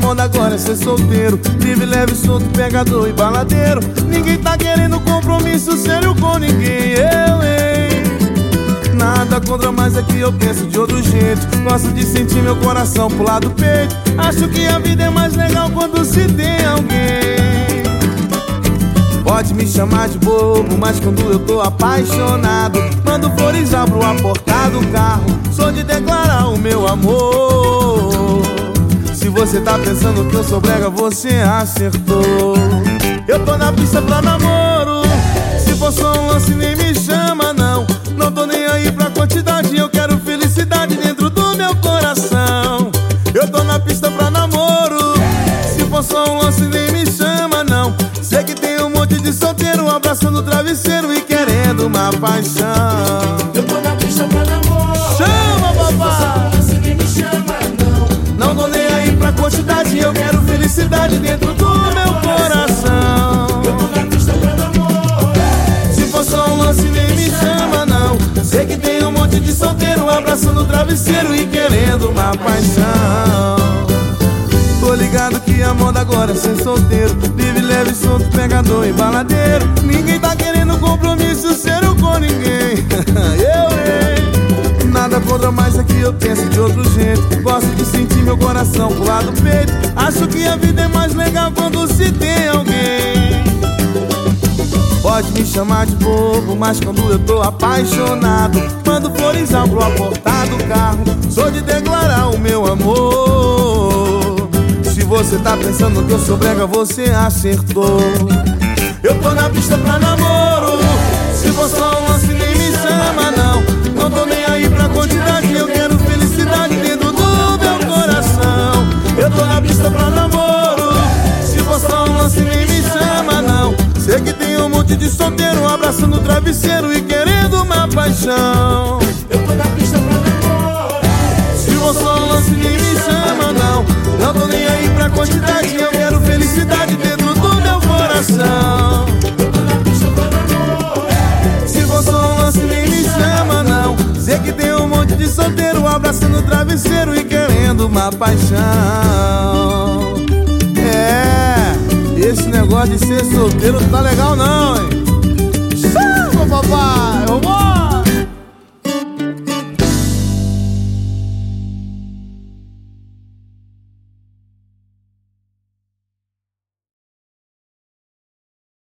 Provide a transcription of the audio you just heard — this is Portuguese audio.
moda agora é ser solteiro, livre, leve, solto, pegador e baladeiro. Ninguém tá querendo compromisso sério com ninguém. Eu, hein? Nada contra, mas é que eu penso de outro jeito. Gosto de sentir meu coração pular do peito. Acho que a vida é mais legal quando se tem alguém. Pode me chamar de bobo, mas quando eu tô apaixonado, mando flores, abro a porta do carro, sou de declarar o meu amor. Se você tá pensando que eu sou brega, você acertou. Eu tô na pista pra namoro. Se for só um lance, nem me chama não. Não tô nem aí pra quantidade, eu quero felicidade dentro do meu coração. Eu tô na pista pra namoro. Se for só um lance, nem me chama não. Sei que tem um monte de solteiro abraçando o travesseiro e querendo uma paixão. Eu tô na pista pra namoro. Chama, papai! Se nem me chama não. Não tô nem aí pra quantidade, eu quero felicidade dentro do meu coração. Eu tô na pista pra namoro. Se for só um lance, nem me chama não. Sei que tem um monte de solteiro abraçando o travesseiro e querendo uma paixão. Tô ligado que a moda agora é ser solteiro, livre, leve, solto, pegador e baladeiro. Ninguém tá querendo compromisso sério com ninguém. Eu, nada contra, mas é que eu penso de outro jeito. Gosto de sentir meu coração pular do peito. Acho que a vida é mais legal quando se tem alguém. Pode me chamar de bobo, mas quando eu tô apaixonado, mando flores, abro a porta do carro, sou de declarar o meu amor. Se você tá pensando que eu sou brega, você acertou. Eu tô na pista pra namoro. Se for só um lance, nem me chama não. Não tô nem aí pra quantidade, eu quero felicidade dentro do meu coração. Eu tô na pista pra namoro. Se for só um lance, nem me chama não. Sei que tem um monte de solteiro abraçando o travesseiro e querendo uma paixão. Eu tô na pista pra namoro. Se for só um lance, nem me chama não. Não tô nem aí pra quantidade, eu quero felicidade dentro do meu coração. Eu tô na pista pra namoro. Se for só um lance, nem me chama não. Sei que tem um monte de solteiro abraçando o travesseiro e querendo uma paixão. Esse negócio de ser solteiro não tá legal não, hein? Chama, papai!